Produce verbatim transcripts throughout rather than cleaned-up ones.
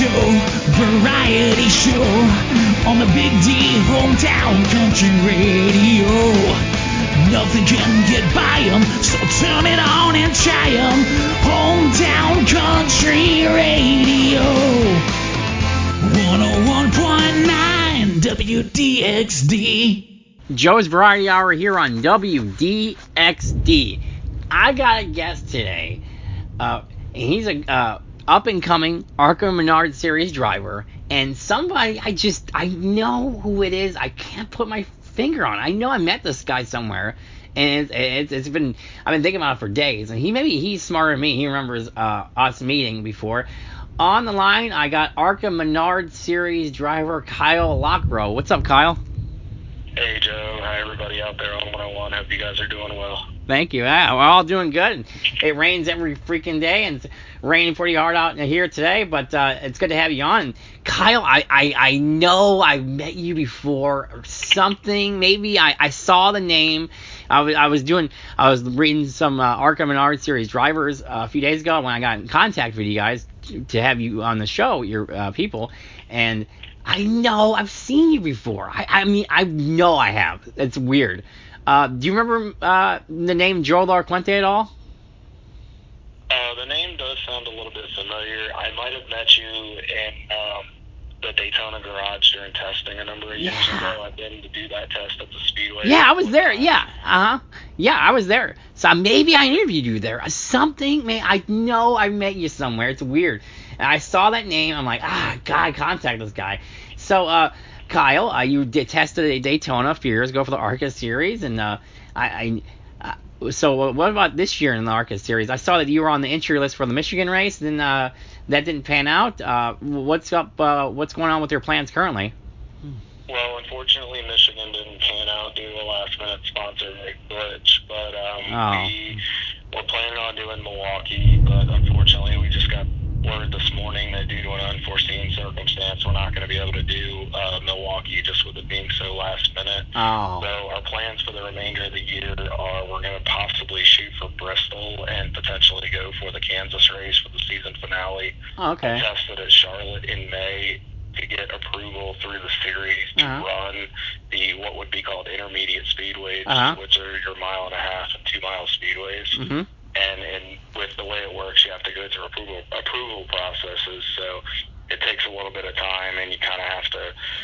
Joe variety show on the Big D hometown country radio. Nothing can get by 'em, so turn it on and try 'em. Hometown country radio. one oh one point nine W D X D. Joe's Variety Hour here on W D X D. I got a guest today. Uh, he's a uh, up-and-coming ARCA Menard Series driver, and somebody I just, I know who it is. I can't put my finger on it. I know I met this guy somewhere, and it's, it's, it's been, I've been thinking about it for days, and he maybe he's smarter than me. He remembers uh, us meeting before. On the line, I got ARCA Menard Series driver Kyle Lockrow. What's up, Kyle? Hey, Joe. Hi, everybody out there on one oh one. Hope you guys are doing well. Thank you. Yeah, we're all doing good. It rains every freaking day, and it's raining pretty hard out here today, but uh, it's good to have you on. Kyle, I, I, I know I met you before or something. Maybe I, I saw the name. I was I was doing I was reading some uh, ARCA Menard Series drivers uh, a few days ago when I got in contact with you guys to, to have you on the show, your uh, people, and I know I've seen you before. I, I mean, I know I have. It's weird. Uh, do you remember uh, the name Joe Larquente at all? Uh, the name does sound a little bit familiar. I might have met you in um, the Daytona garage during testing a number of years Yeah. ago. I've been to do that test at the Speedway. Yeah, I was there. Yeah, uh-huh. Yeah, I was there. So maybe I interviewed you there. Something, man, I know I met you somewhere. It's weird. And I saw that name. I'm like, ah, God, contact this guy. So, uh, Kyle, uh, you did tested at Daytona a few years ago for the ARCA Series, and uh, I, I uh, so what about this year in the ARCA Series? I saw that you were on the entry list for the Michigan race, and uh, that didn't pan out. Uh, what's up? Uh, what's going on with your plans currently? Well, unfortunately, Michigan didn't pan out due to a last-minute sponsor glitch, but um, Oh. we were planning on doing Milwaukee, but unfortunately, we just got word this morning that due to an unforeseen circumstance, we're not going to be able to do uh, Milwaukee just with it being so last minute. Oh. So our plans for the remainder of the year are we're going to possibly shoot for Bristol and potentially go for the Kansas race for the season finale. Oh, okay. And test it at Charlotte in May to get approval through the series to Uh-huh. run the what would be called intermediate speedways, Uh-huh. which are your mile and a half and two mile speedways. Mm-hmm. And and with the way it works, you have to go through approval approval processes. So it takes a little bit of time, and you kind of have to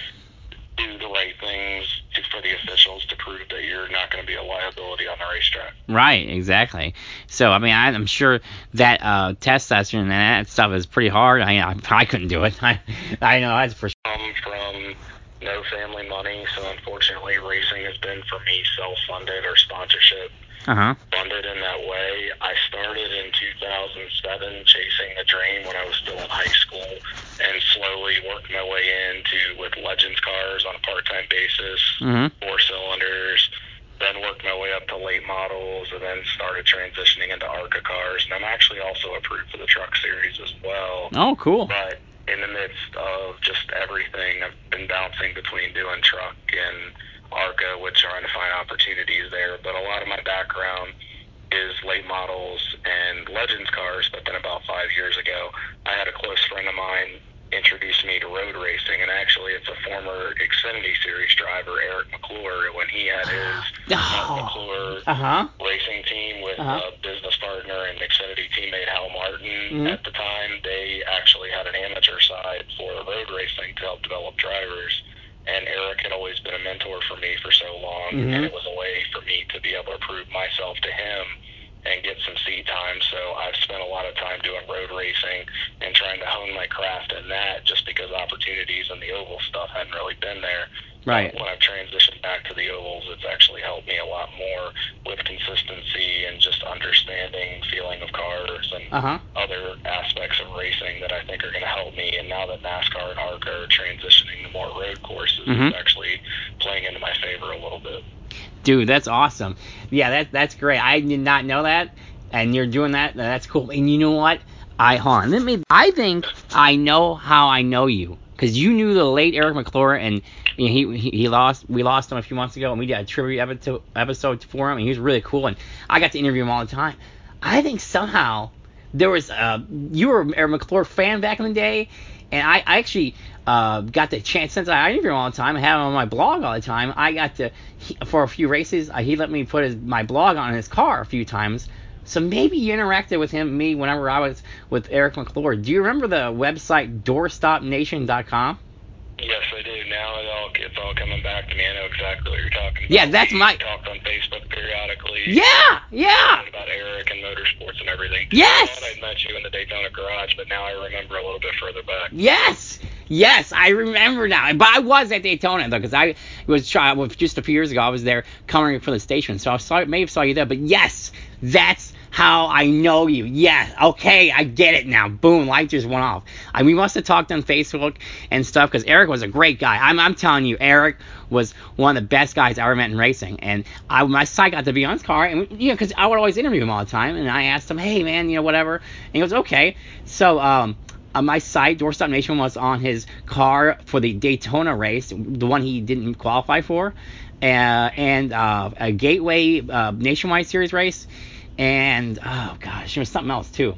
do the right things to, for the officials to prove that you're not going to be a liability on the racetrack. Right, exactly. So, I mean, I, I'm sure that uh, test session and that stuff is pretty hard. I I, I couldn't do it. I I know that's for sure. Come from no family money, so unfortunately, racing has been for me self-funded or sponsorship. Uh-huh. Funded in that way. I started in two thousand seven chasing the dream when I was still in high school and slowly worked my way into with Legends cars on a part-time basis, Mm-hmm. four cylinders, then worked my way up to late models and then started transitioning into ARCA cars. And I'm actually also approved for the truck series as well. Oh, cool. But in the midst of just everything, I've been bouncing between doing truck and ARCA, which trying to find opportunities there. But a lot of my background is late models and Legends cars, but then about five years ago, I had a close friend of mine introduce me to road racing, and actually it's a former Xfinity Series driver, Eric McClure, when he had his Oh. McClure Uh-huh. racing team with Uh-huh. a business partner and Xfinity teammate Hal Martin. Mhm. At the time, they actually had an amateur side for road racing to help develop drivers. And Eric had always been a mentor for me for so long, Mhm. and it was a way for me to be able to prove myself to him and get some seat time. So I've spent a lot of time doing road racing and trying to hone my craft in that, just because opportunities in the oval stuff hadn't really been there. Right. But when I've transitioned back to the ovals, it's actually helped me a lot more with consistency and just understanding feeling of cars and Uh-huh. other aspects of racing that I think are going to help me. And now that NASCAR and ARCA are transitioning to more road courses, Mhm. it's actually playing into my favor a little bit. Dude, that's awesome. Yeah, that that's great. I did not know that, and you're doing that. That's cool. And you know what? I hold on. Let me. I think I know how I know you, because you knew the late Eric McClure, and you know, he, he he lost. We lost him a few months ago, and we did a tribute episode episode for him, and he was really cool, and I got to interview him all the time. I think somehow there was uh, you were a McClure fan back in the day, and I, I actually uh, got the chance, since I interview him all the time, I have him on my blog all the time. I got to he, for a few races, uh, he let me put his, my blog on his car a few times. So maybe you interacted with him, me, whenever I was with Eric McClure. Do you remember the website doorstop nation dot com? Yes, I do. Now it all, it's all coming back to me. I know exactly what you're talking about. Yeah, that's we my... talked on Facebook periodically. Yeah, yeah. About Eric and motorsports and everything. Yes. I thought I'd met you in the Daytona garage, but now I remember a little bit further back. Yes. Yes, I remember now. But I was at Daytona, though, because I was trying, well, just a few years ago, I was there covering for the station. So I saw, maybe saw you there. But yes, that's how I know you. Yeah, okay, I get it now. Boom, light just went off. I, we must have talked on Facebook and stuff, because Eric was a great guy. I'm, I'm telling you, Eric was one of the best guys I ever met in racing. And I, my side got to be on his car, and you know, because I would always interview him all the time. And I asked him, hey, man, you know, whatever. And he goes, okay. So, um, on my site, Doorstop Nation was on his car for the Daytona race, the one he didn't qualify for, uh, and uh, a Gateway uh, Nationwide Series race. And, oh, gosh, there was something else, too.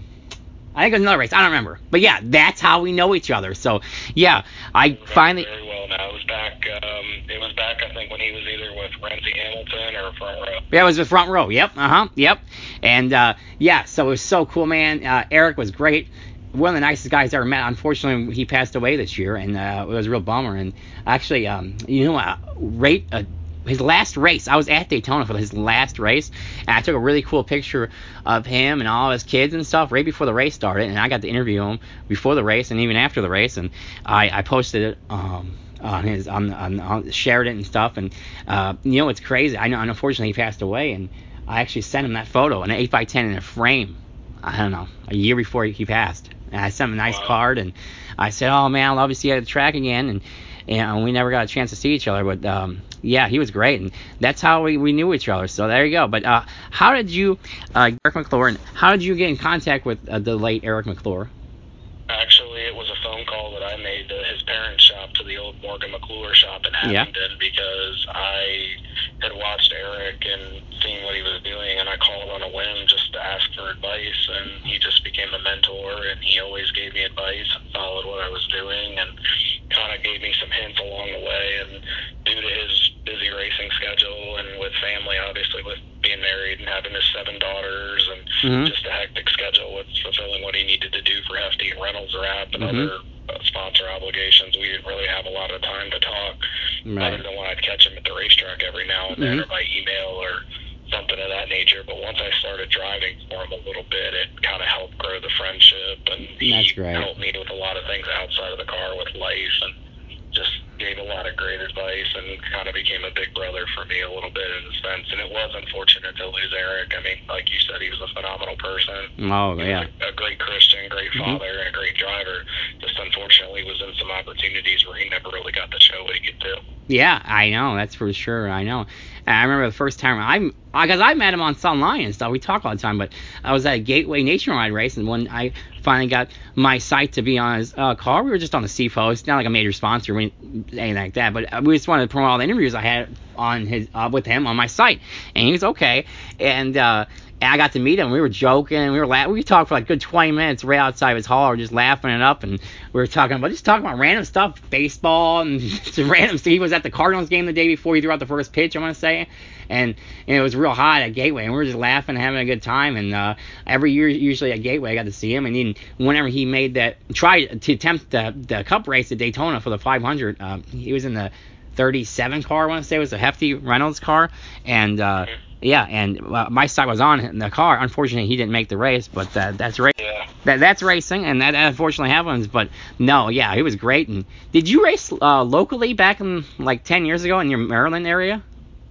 I think it was another race. I don't remember. But, yeah, that's how we know each other. So, yeah, I very, finally... Very well now. It was back, um, it was back, I think, when he was either with Ramsey Hamilton or Front Row. Yeah, it was with Front Row. Yep, uh-huh, yep. And, uh, yeah, so it was so cool, man. Uh, Eric was great. One of the nicest guys I ever met. Unfortunately, he passed away this year, and uh, it was a real bummer. And actually, um, you know, uh, rate... Uh, his last race, I was at Daytona for his last race, and I took a really cool picture of him and all his kids and stuff right before the race started, and I got to interview him before the race and even after the race, and I, I posted it um, on his on, on, on shared it and stuff, and uh, you know, it's crazy. I know, unfortunately, he passed away, and I actually sent him that photo, an eight by ten in a frame. I don't know, a year before he passed, and I sent him a nice wow. card, and I said, oh man, I'll love to see you at the track again, and and we never got a chance to see each other, but um, yeah, he was great, and that's how we, we knew each other. So there you go. But uh, how did you, uh, Eric McClure, how did you get in contact with uh, the late Eric McClure? Actually, it was a phone call that I made to his parents' shop, to the old Morgan McClure shop in Abingdon, yeah. because I had watched Eric and seen what he was doing, and I called on a whim just to ask for advice, and he just became a mentor, and he always gave me advice and followed what I was doing, and kind of gave me some hints along the way. And due to his busy racing schedule and with family, obviously with being married and having his seven daughters and mm-hmm. just a hectic schedule with fulfilling what he needed to do for Hefty and Reynolds Wrap and mm-hmm. other uh, sponsor obligations, we didn't really have a lot of time to talk, right. other than when I'd catch him at the racetrack every now and then, mm-hmm. or by email or something of that nature. But once I started driving for him a little bit, it kind of helped grow the friendship, and That's he great. helped me with a lot of things outside of the car with life, and just gave a lot of great advice, and kind of became a big brother for me a little bit in a sense. And it was unfortunate to lose Eric. I mean, like you said, he was a phenomenal person. Oh, he yeah. was a, a great Christian, great father, mm-hmm. and a great driver. Just unfortunately was in some opportunities where he never really got to show what he could do. Yeah, I know. That's for sure. I know. And I remember the first time I, because I met him on Sunline and stuff. We talk all the time, but I was at a Gateway Nationwide race, and when I finally got my site to be on his uh, car, we were just on the C F O. It's not like a major sponsor or anything like that, but we just wanted to promote all the interviews I had on his uh, with him on my site, and he was okay. And uh, and I got to meet him. We were joking. We were laughing. We talked for like a good twenty minutes right outside of his hall. We were just laughing it up, and we were talking about just talking about random stuff, baseball, and some random stuff. He was at the Cardinals game the day before he threw out the first pitch, I want to say, and, and it was real hot at Gateway, and we were just laughing and having a good time. And uh, every year, usually at Gateway, I got to see him. And then whenever he made that, tried to attempt the the Cup race at Daytona for the five hundred, um, he was in the thirty-seven car, I want to say. It was a Hefty Reynolds car, and uh, yeah, and uh, my side was on in the car. Unfortunately, he didn't make the race, but uh, that's ra- yeah. that that's racing, and that unfortunately happens. But no, yeah, he was great. And did you race uh, locally back in like ten years ago in your Maryland area?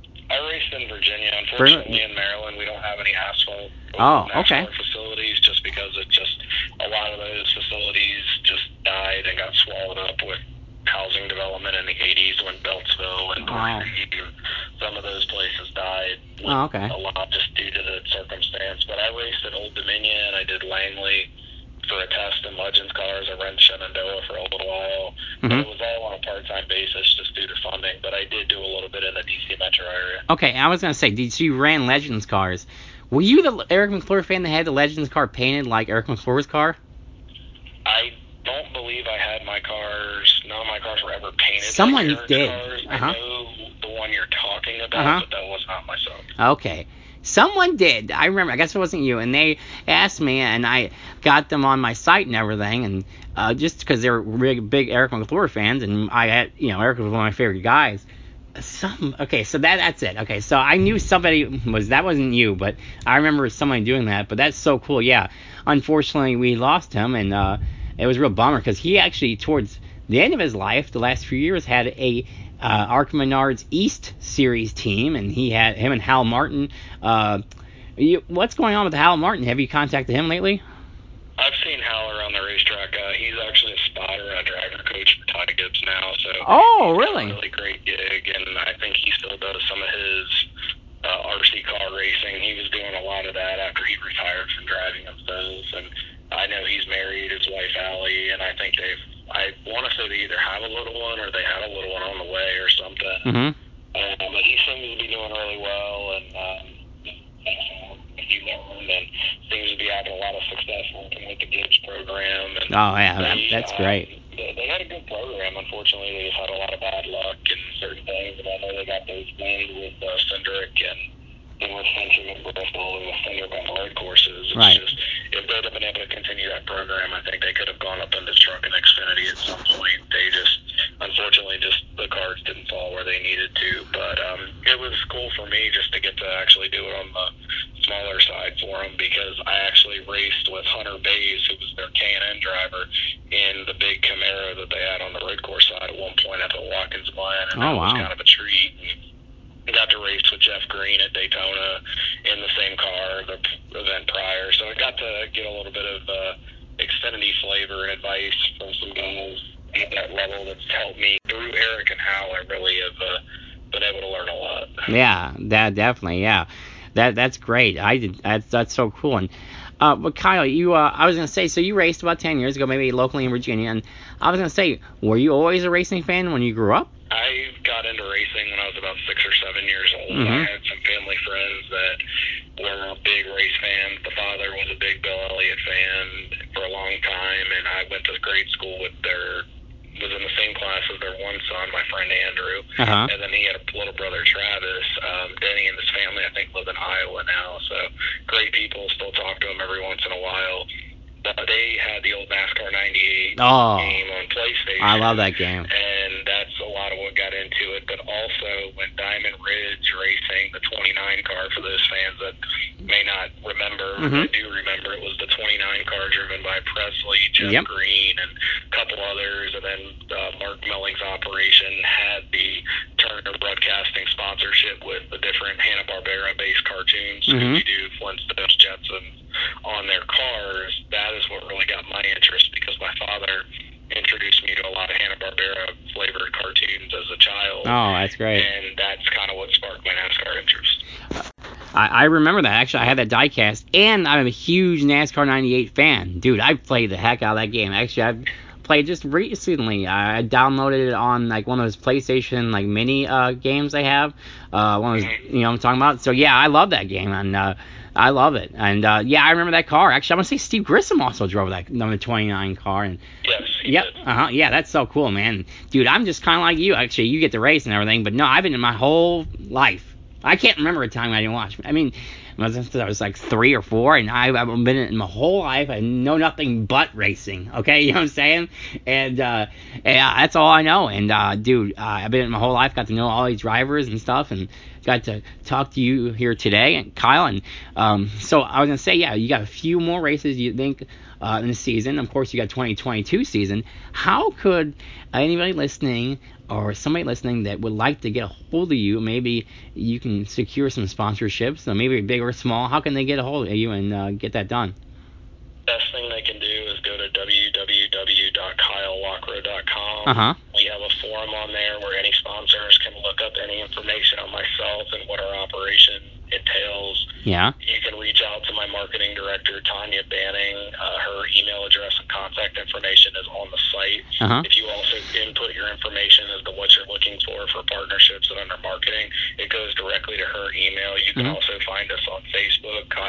I raced in Virginia. Unfortunately, in Maryland, we don't have any asphalt. Oh, okay. Facilities, just because it just a lot of those facilities just died and got swallowed up with housing development in the eighties when Beltsville and wow. some of those places died. Oh, okay. A lot just due to the circumstance. But I raced at Old Dominion. I did Langley for a test in Legends cars. I ran Shenandoah for a little while. Mm-hmm. But it was all on a part-time basis just due to funding. But I did do a little bit in the D C metro area. Okay, I was going to say, did you ran Legends cars? Were you the Eric McClure fan that had the Legends car painted like Eric McClure's car? I don't believe I had my cars. None of my cars were ever painted. Someone like Eric's did. Cars. Uh-huh. I know the one you're talking about, Uh-huh. but that was not myself. Okay. Someone did. I remember. I guess it wasn't you. And they asked me, and I got them on my site and everything. And uh, just because they were big, big Eric McClure fans, and I had, you know, Eric was one of my favorite guys. Some okay, so that that's it. Okay, so I knew somebody was that wasn't you, but I remember somebody doing that. But that's so cool. Yeah. Unfortunately, we lost him, and uh, it was a real bummer because he actually towards the end of his life, the last few years, had a uh, Arca Menards East Series team, and he had him and Hal Martin. Uh, you, what's going on with Hal Martin? Have you contacted him lately? I've seen Hal around the racetrack. Uh, he's actually a spotter and a driver coach for Ty Gibbs now. So oh, he's really? got a really great gig, and I think he still does some of his uh, R C car racing. He was doing a lot of that after he retired from driving himself. And I know he's married, his wife Allie, and I think they've. I want to say they either have a little one or they had a little one on the way or something. Mm-hmm. Um, but he seems to be doing really well, and um, he learned and seems to be having a lot of success working with the Gibbs program. And oh yeah, that, they, that's um, great. They, they had a good program. Unfortunately, they just had a lot of bad luck and certain things. And I know they got those wins with uh, Cindric and and with Century and Bristol and with Cindric on the road courses. It's right. just if they'd have been able to continue that program, I think they could have gone up into Truck and Xfinity at some point. They just unfortunately just the cards didn't fall where they needed to. But um, it was cool for me just to get to actually do it on the smaller side for them because I actually raced with Hunter Bays, who was their K and N driver, in the big Camaro that they had on the road course side at one point up at Watkins Glen, and oh, that wow. was kind of a treat. And got to race with Jeff Green at Daytona in the same car the event prior, so I got to get a little bit of uh, Xfinity flavor and advice from some guys at that level that's helped me through Eric and Hal. I really have uh, been able to learn a lot. Yeah, that definitely, yeah, that that's great. I did that's that's so cool. And uh, but Kyle, you uh, I was gonna say, so you raced about ten years ago, maybe locally in Virginia, and I was gonna say, were you always a racing fan when you grew up? I got into racing when I was about six or seven years old. Mm-hmm. I had some family friends that were big race fans. The father was a big Bill Elliott fan for a long time, and I went to grade school with their, was in the same class as their one son, my friend Andrew, Uh-huh. and then he had a little brother Travis. Um, Denny and his family, I think, live in Iowa now, so great people, still talk to them every once in a while. But they had the old NASCAR ninety-eight Oh, game on PlayStation. I love that game. And that's a lot of what got into it. But also when Diamond Ridge Racing, the twenty-nine car, for those fans that may not remember, Mm-hmm. that do remember, it was the twenty-nine car driven by Presley, Jeff Yep. Green, and a couple others. And then uh, Mark Melling's operation had the Turner Broadcasting sponsorship with the different Hanna-Barbera-based cartoons, Mm-hmm. Scooby-Doo, Flintstones, Jetsons, on their cars. That is what really got my interest because my father introduced me to a lot of Hanna-Barbera flavored cartoons as a child. Oh, that's great. And that's kind of what sparked my NASCAR interest. I, I remember that. Actually, I had that diecast, and I'm a huge NASCAR ninety-eight fan. Dude, I played the heck out of that game. Actually, I've played just recently. I downloaded it on like one of those PlayStation like mini uh, games they have. Uh, one of those, you know what I'm talking about? So yeah, I love that game, and uh, I love it. And uh, yeah, I remember that car. Actually, I'm gonna say Steve Grissom also drove that number twenty-nine car. And yes. Yep. Uh huh. Yeah, that's so cool, man. Dude, I'm just kind of like you. Actually, you get to race and everything, but no, I've been in my whole life. I can't remember a time I didn't watch. I mean, I was, I was like three or four, and I've, I've been in my whole life. I know nothing but racing. Okay, you know what I'm saying? And uh, yeah, that's all I know. And uh, dude, uh, I've been in my whole life, got to know all these drivers and stuff, and got to talk to you here today, and Kyle. And um, so I was gonna say, yeah, you got a few more races you think uh, in the season. Of course, you got twenty twenty-two season. How could anybody listening or somebody listening that would like to get a hold of you, maybe you can secure some sponsorships, so maybe big or small, how can they get a hold of you and uh, get that done? Best thing they can do is go to w w w dot kyle lockrow dot com. Uh-huh. We have a forum on there where any sponsors can look up any information on myself and what our operation entails. Yeah. You can reach out to my marketing director, Tanya Banning. Uh, her email address and contact information is on the site. Uh-huh. If you also input your information as to what you're looking for for partnerships and under marketing, it goes directly to her email. You can Mhm. also find us on Facebook, Kyle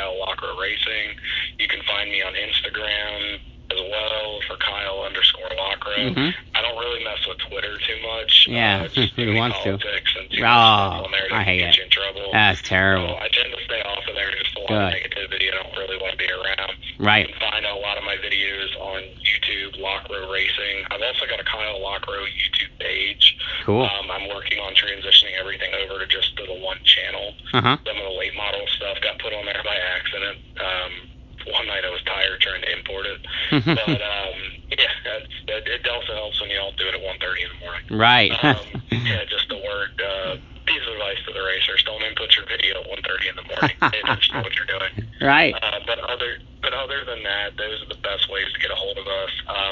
for Kyle underscore Lockrow. Mm-hmm. I don't really mess with Twitter too much. Yeah, uh, just who wants to? politics and too Oh, much stuff on there that I can hate get it. you in trouble. That's terrible. So I tend to stay off of there. Just a lot Good. of negativity. I don't really want to be around. Right. You can find a lot of my videos on YouTube, Lockrow Racing. I've also got a Kyle Lockrow YouTube page. Cool. Um, I'm working on transitioning everything over to just to the one channel. Uh-huh. Some of the late model stuff got put on there by accident. Um, one night I was tired trying to import it. But, um, yeah, that's, that, it also helps when you all do it at one thirty in the morning. Right. um, yeah, just a word, uh, piece of advice to the racers. Don't input your video at one thirty in the morning. Pay attention to what you're doing. Right. Uh, but other but other than that, those are the best ways to get a hold of us. Um,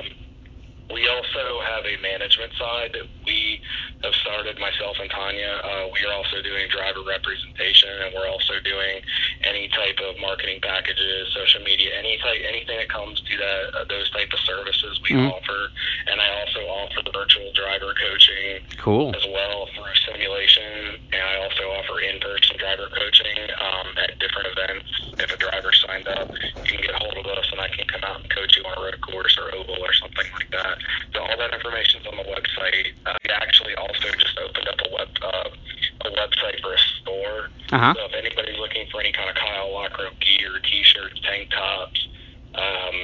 we also have a management side that we have started, myself and Tanya. Uh, we are also doing driver representation, and we're also doing any type of marketing packages, social media, any type, anything that comes to that, uh, those type of services we Mhm. offer. And I also offer the virtual driver coaching Cool. as well through simulation, and I also offer in-person driver coaching um, at different events. If a driver signed up, you can get a hold of us, and I can come out and coach you on a road course or oval or something like that. So all that information's on the website. Uh, we actually also just opened up a web uh, a website for a store. Uh-huh. So if anybody's looking for any kind of Kyle Lockrow gear, T-shirts, tank tops, um,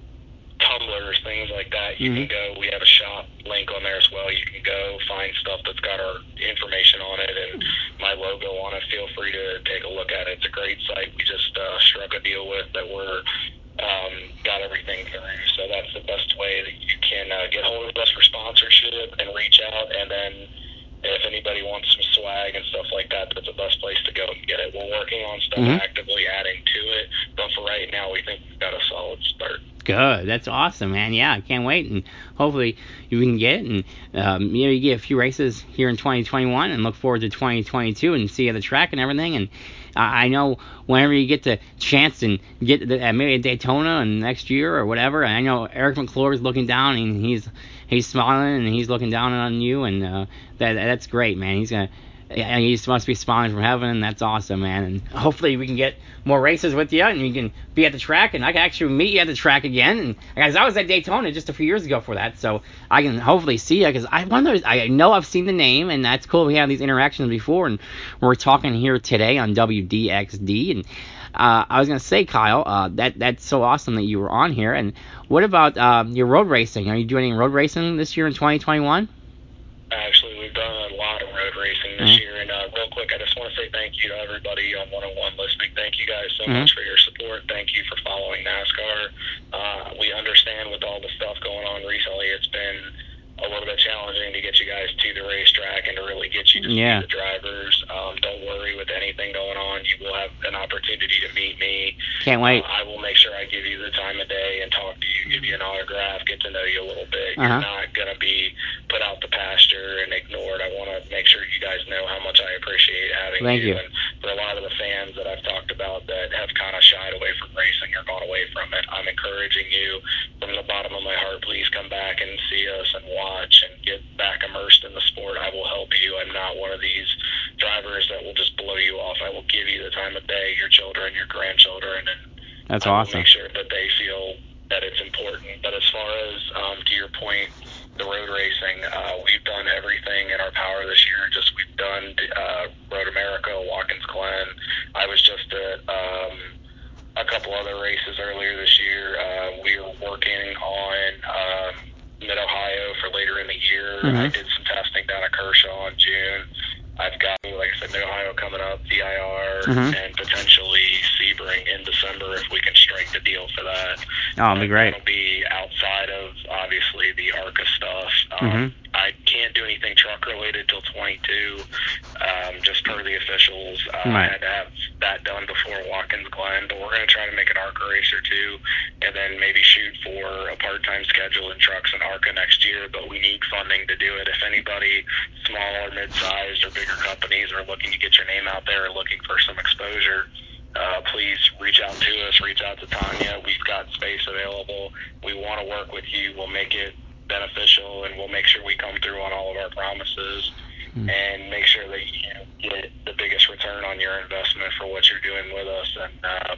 tumblers, things like that, you Mhm. can go. We have a shop link on there as well. You can go find stuff that's got our information on it and my logo on it. Feel free to take a look at it. It's a great site. We just uh, struck a deal with that we're um, got everything through. So that's the best way that you can uh, get hold of us for sponsorship and reach out. And then if anybody wants some swag and stuff like that, that's the best place to go and get it. We're working on stuff, Mhm. actively adding to it. But for right now, we think we've got a solid start. Good. That's awesome, man. Yeah, I can't wait, and hopefully you can get it, and um, you know, you get a few races here in twenty twenty-one, and look forward to twenty twenty-two and see the track and everything. And uh, I know whenever you get the chance and get the, uh, maybe a Daytona and next year or whatever. I know Eric McClure is looking down, and he's he's smiling and he's looking down on you, and uh, that that's great, man. He's gonna. Yeah, he must be smiling from heaven, and that's awesome, man. And hopefully we can get more races with you, and you can be at the track, and I can actually meet you at the track again. And guys, I was at Daytona just a few years ago for that, so I can hopefully see you, because I wonder, I know I've seen the name, and that's cool. We had these interactions before, and we're talking here today on W D X D, and uh, I was gonna say, Kyle, uh, that that's so awesome that you were on here. And what about uh, your road racing? Are you doing any road racing this year in twenty twenty-one? Actually, we've done a lot of road racing this Mhm. year, and uh, real quick, I just want to say thank you to everybody on one oh one listening. Thank you guys so Mhm. much for your support. Thank you for following NASCAR. Uh, we understand with all the stuff going on recently, it's been a little bit challenging to get you guys to the racetrack and to really get you to Yeah. see the drivers. Um, don't worry with anything going on. You will have an opportunity to meet me. Can't wait. Uh, I will make sure I give you the time of day and talk to you, give you an autograph, get to know you a little bit. Uh-huh. You're not going to be put out the pasture and ignored. I want to make sure you guys know how much I appreciate having Thank you. And for a lot of the fans that I've talked about that have kind of shied away from racing or gone away from it, I'm encouraging you from the bottom of my heart. Please come back and see us and watch and get back immersed in the sport. I will help you. I'm not one of these drivers that will just blow you off. I will give you the time of day, your children, your grandchildren, and That's I will awesome. make sure that they feel that it's important. But as far as um, to your point, the road racing, uh, we've done everything in our power this year. Just we've done uh, Road America, Watkins Glen. I was just at um, a couple other races earlier this year. Uh, we were working on um, Mid Ohio for later in the year. Mhm. I did some testing down at Kershaw in June. I've got, like I said, Mid Ohio coming up, V I R, Mhm. and potentially Sebring in December if we can strike the deal for that. Oh, it'll be great. That'll be outside of, obviously, the ARCA stuff. Um, Mhm. I can't do anything truck related till twenty-two, um, just per the officials. Uh, Right. I had to have that done before Watkins Glen, but we're going to try to make an ARCA race or two, and then maybe shoot for a part-time schedule in trucks and ARCA next year. But we need funding to do it. If anybody, small or mid-sized or bigger companies, are looking to get your name out there or looking for some exposure, uh, please reach out to us. Reach out to Tanya. We've got space available. We want to work with you. We'll make it beneficial, and we'll make sure we come through on all of our promises Mm. and make sure that you get the biggest return on your investment for what you're doing with us. And uh,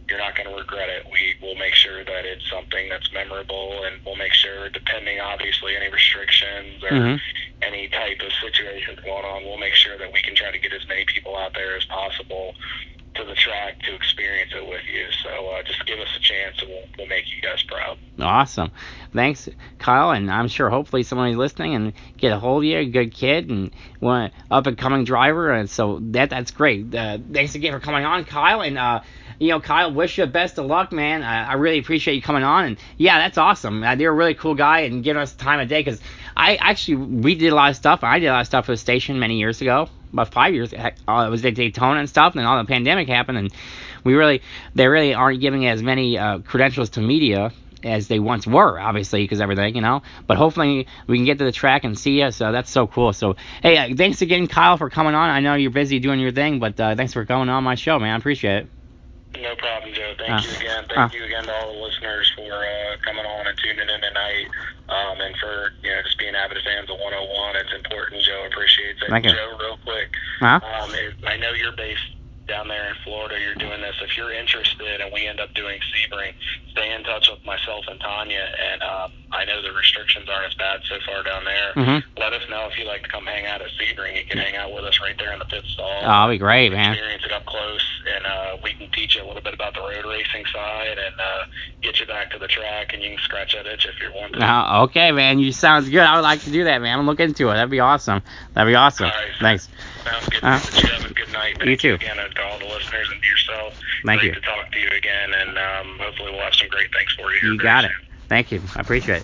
you're not going to regret it. We will make sure that it's something that's memorable, and we'll make sure, depending obviously any restrictions or Mm-hmm. any type of situations going on, we'll make sure that we can try to get as many people out there as possible to the track to experience it with you. So uh, just give us a chance, and we'll, we'll make you guys proud. Awesome. Thanks, Kyle, and I'm sure hopefully somebody's listening and get a hold of you, a good kid, and one up and coming driver, and so that that's great. Uh, thanks again for coming on, Kyle, and uh, you know, Kyle, wish you the best of luck, man. I, I really appreciate you coming on, and yeah, that's awesome. Uh, you're a really cool guy and giving us the time of day, because I actually, we did a lot of stuff. I did a lot of stuff for the station many years ago, about five years. Uh, it was at Daytona and stuff, and then all the pandemic happened, and we really, they really aren't giving as many uh, credentials to media as they once were, obviously, because everything, you know. But hopefully we can get to the track and see you, so that's so cool. So, hey, uh, thanks again, Kyle, for coming on. I know you're busy doing your thing, but uh, thanks for coming on my show, man. I appreciate it. No problem, Joe. Thank Uh, you again. Thank uh. you again to all the listeners for uh, coming on and tuning in tonight, um, and for, you know, just being avid fans of one oh one. It's important. Joe appreciates it. Thank you. Joe, real quick, Uh-huh. um, it, I know you're based down there in Florida. You're doing this. If you're interested and we end up doing Sebring, stay in touch with myself and Tanya. And um, I know the restrictions aren't as bad so far down there. Mm-hmm. Let us know if you'd like to come hang out at Sebring. You can hang out with us right there in the pit stall. Oh, that'll be great, man. Experience it up close, and uh, we can teach you a little bit about the road racing side, and uh, get you back to the track, and you can scratch that itch if you want to. Uh, okay, man. You sounds good. I would like to do that, man. I'm looking into it. That'd be awesome. That'd be awesome. All right. Thanks. Sounds good. Uh, You have a good night. Thank you too. again to all the listeners and to yourself. Thank Great you. to talk to you again, and um, hopefully we'll have some great things for you. You here got very it. soon. Thank you. I appreciate it.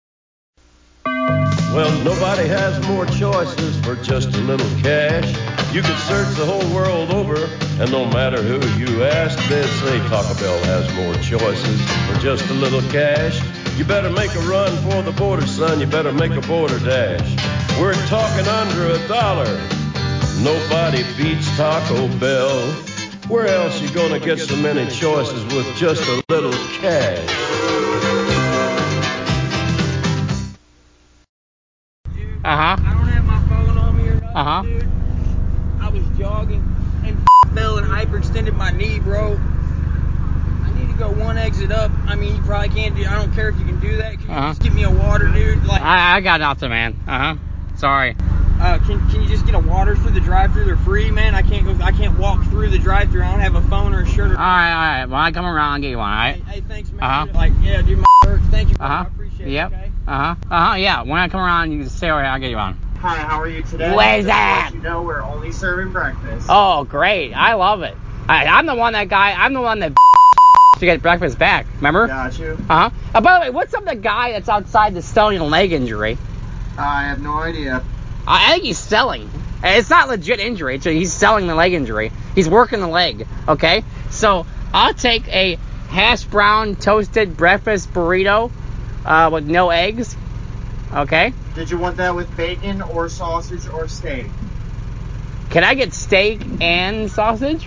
Well, nobody has more choices for just a little cash. You can search the whole world over, and no matter who you ask, they'll say Taco Bell has more choices for just a little cash. You better make a run for the border, son. You better make a border dash. We're talking under a dollar. Nobody beats Taco Bell. Where else you gonna get so many choices with just a little cash? Uh-huh. I don't have my phone on me or nothing, Uh-huh. dude. I was jogging and fell and hyperextended my knee, bro. I need to go one exit up. I mean, you probably can't do. I don't care if you can do that. Can you Uh-huh. just give me a water, dude? Like, I, I got nothing, man. Uh-huh. Sorry. uh, can can you just get a water through the drive-through? They're free, man. I can't go. I can't walk through the drive-through. I don't have a phone or a shirt. Or All right, all right. When I come around, I'll get you one, all right? Hey, hey, thanks, man. Uh-huh. Like, yeah, dude, my hurts. Thank you, bro. Uh-huh. I appreciate Yep. it. Okay. Uh-huh. Uh-huh. Yeah. When I come around, you can stay over here. I'll get you one. Hi, how are you today? Where's Just that? To let you know, we're only serving breakfast. Oh, great. I love it. I, I'm the one that guy, I'm the one that to get breakfast back. Remember? Got you. Uh-huh. Uh, by the way, what's up with the guy that's outside the selling a leg injury? I have no idea. I, I think he's selling. It's not legit injury. It's, he's selling the leg injury. He's working the leg, okay? So I'll take a hash brown toasted breakfast burrito uh, with no eggs, okay? Did you want that with bacon or sausage or steak? Can I get steak and sausage?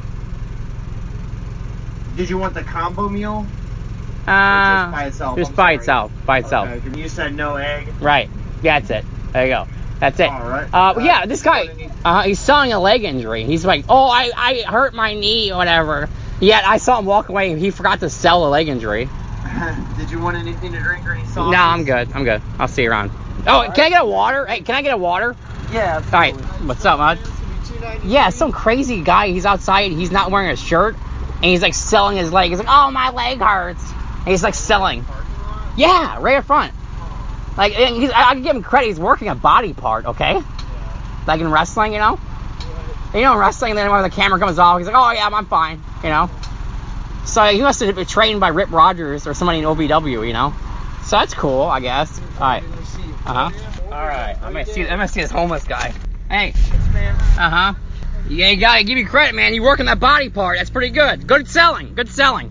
Did you want the combo meal? Uh, just by itself? Just I'm by sorry. itself. By itself. Okay, you said no egg. Right. That's it. There you go. That's it. All right. Uh, Uh, yeah, this guy, what do you need? uh, he's selling a leg injury. He's like, oh, I, I hurt my knee or whatever. Yet I saw him walk away and he forgot to sell the leg injury. Did you want anything to drink or any sauce? No, I'm good. I'm good. I'll see you around. Oh, All can I right. get a water? Hey, can I get a water? Yeah, All right. absolutely. What's up, bud? Yeah, some crazy guy. He's outside. He's not wearing a shirt. And he's like selling his leg. He's like, oh, my leg hurts. And he's like selling. Yeah, right up front. Like, and he's, I, I can give him credit. He's working a body part, okay? Like in wrestling, you know? You know, in wrestling, then when the camera comes off, he's like, oh, yeah, I'm fine, you know? So he must have been trained by Rip Rogers or somebody in O V W, you know? So that's cool, I guess. All right. Uh-huh. All right. I'm going to see I'm gonna see this homeless guy. Hey. Uh-huh. Yeah, you got to give you credit, man. You working that body part. That's pretty good. Good selling. Good selling.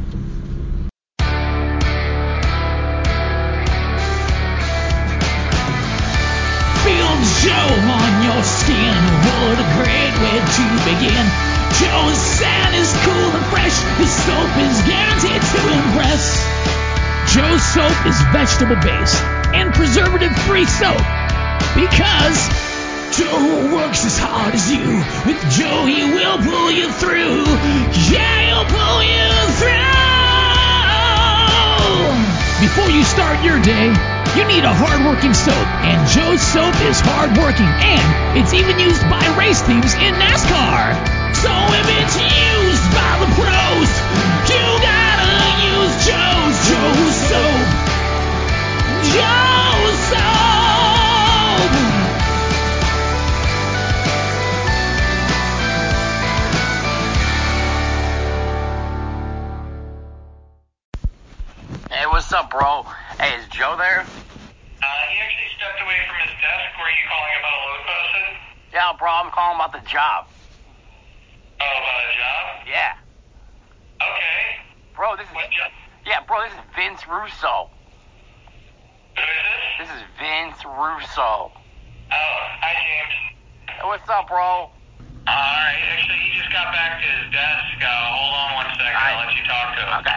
Feel Joe on your skin. What a great way to begin. Joe's scent is cool and fresh. His soap is guaranteed to impress. Joe's soap is vegetable based and preservative free soap because Joe works as hard as you. With Joe, he will pull you through. Yeah, he'll pull you through. Before you start your day, you need a hard-working soap, and Joe's soap is hard-working, and it's even used by race teams in NASCAR. So if it's used by the pros, you gotta use Joe's Joe's soap. Joe's soap. Hey, what's up, bro? Hey, is Joe there? Uh, he actually stepped away from his desk. Were you calling about a load posted? Yeah, bro, I'm calling about the job. Oh, about a job? Yeah. Okay. Bro, this is... What job? Yeah, bro, this is Vince Russo. Who is this? This is Vince Russo. Oh, hi, James. Hey, what's up, bro? Uh, Alright, actually, he just got back to his desk. Uh, hold on one second. Alright. I'll let you talk to him. Okay.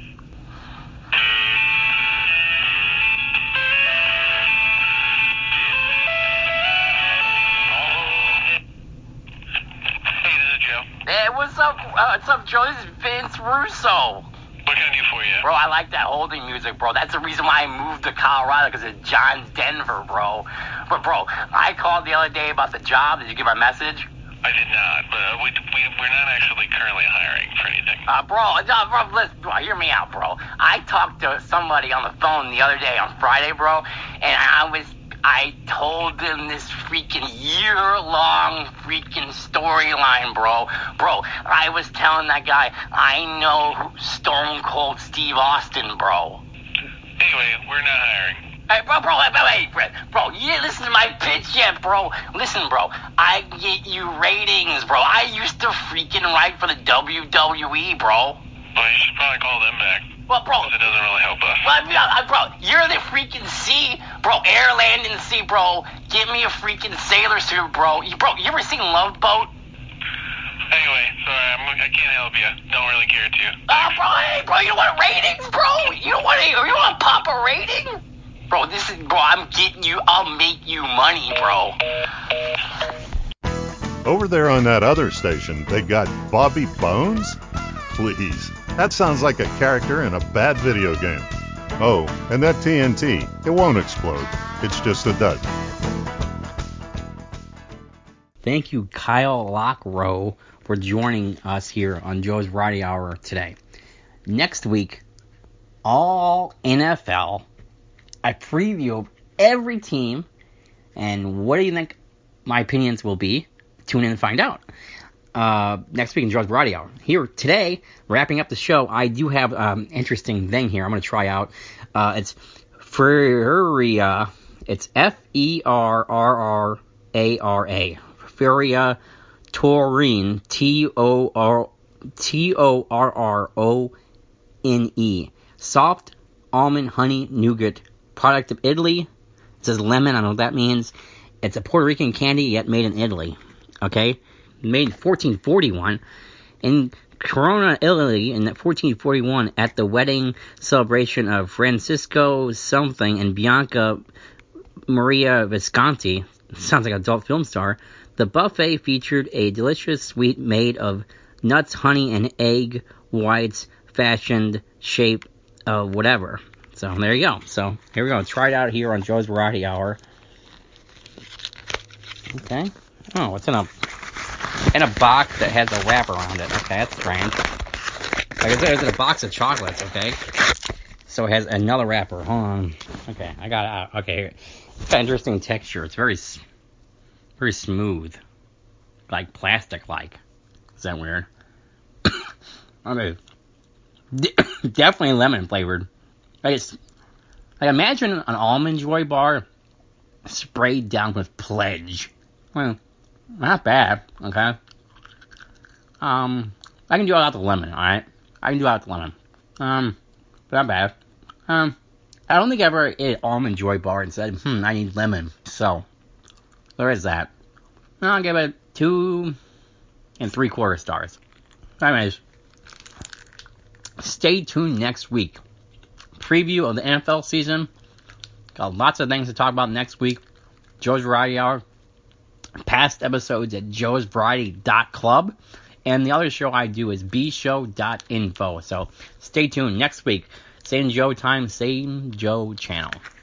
Hey, this is Joe. Hey, what's up? Uh, what's up, Joe? This is Vince Russo. What can I do for you? Bro, I like that holding music, bro. That's the reason why I moved to Colorado, because of John Denver, bro. But, bro, I called the other day about the job. Did you get my message? I did not, but uh, we, we, we're not actually currently hiring for anything. Uh, bro, no, bro, listen, bro, hear me out, bro. I talked to somebody on the phone the other day on Friday, bro, and I was, I told them this freaking year-long freaking storyline, bro. Bro, I was telling that guy, I know Stone Cold Steve Austin, bro. Anyway, we're not hiring. Hey, bro, bro, wait, wait, wait, bro, you didn't listen to my pitch yet, bro. Listen, bro, I get you ratings, bro. I used to freaking write for the W W E, bro. Well, you should probably call them back. Well, bro, Because it doesn't really help us. well, yeah, bro, you're the freaking sea, bro, air, land, and sea, bro. Give me a freaking sailor suit, bro. You, bro, you ever seen Love Boat? Anyway, sorry, I'm, I can't help you. Don't really care to. Oh, bro, hey, bro, you don't want ratings, bro? You don't want to, you don't want to pop a rating? Bro, this is, bro, I'm getting you, I'll make you money, bro. Over there on that other station, they got Bobby Bones? Please, that sounds like a character in a bad video game. Oh, and that T N T, it won't explode. It's just a dud. Thank you, Kyle Lockrow, for joining us here on Joe's Variety Hour today. Next week, all N F L. I preview of every team, and what do you think my opinions will be? Tune in and find out. Uh, next week in Joe's Variety Hour. Here today, wrapping up the show, I do have an um, interesting thing here I'm going to try out. Uh, it's Furia. It's F E R R R A R A. Furia Taurine. T O R T O R R O N E. Soft almond honey nougat. Product of Italy. It says lemon. I don't know what that means. It's a Puerto Rican candy, yet made in Italy. Okay? Made in fourteen forty-one. In Corona, Italy, in fourteen forty-one, at the wedding celebration of Francisco something and Bianca Maria Visconti, sounds like an adult film star, the buffet featured a delicious sweet made of nuts, honey, and egg whites, fashioned shape of whatever. So there you go. So here we go. Try it out here on Joe's Variety Hour. Okay. Oh, what's in a in a box that has a wrap around it? Okay, that's strange. Like I said, it's in a box of chocolates. Okay. So it has another wrapper. Hold on. Okay, I got it out. Okay, it's got interesting texture. It's very, very smooth, like plastic-like. Is that weird? Okay. De- definitely lemon flavored. Like, it's, like imagine an Almond Joy bar sprayed down with Pledge. Well, not bad, okay? Um, I can do it without the lemon, alright? I can do it without the lemon. Um, but not bad. Um, I don't think I ever ate an Almond Joy bar and said, hmm, I need lemon. So, there is that. I'll give it two and three quarter stars. Anyways, stay tuned next week. Preview of the N F L season. Got lots of things to talk about next week. Joe's Variety Hour. past episodes at joes variety dot club. And the other show I do is b show dot info. So stay tuned. Next week, same Joe time, same Joe channel.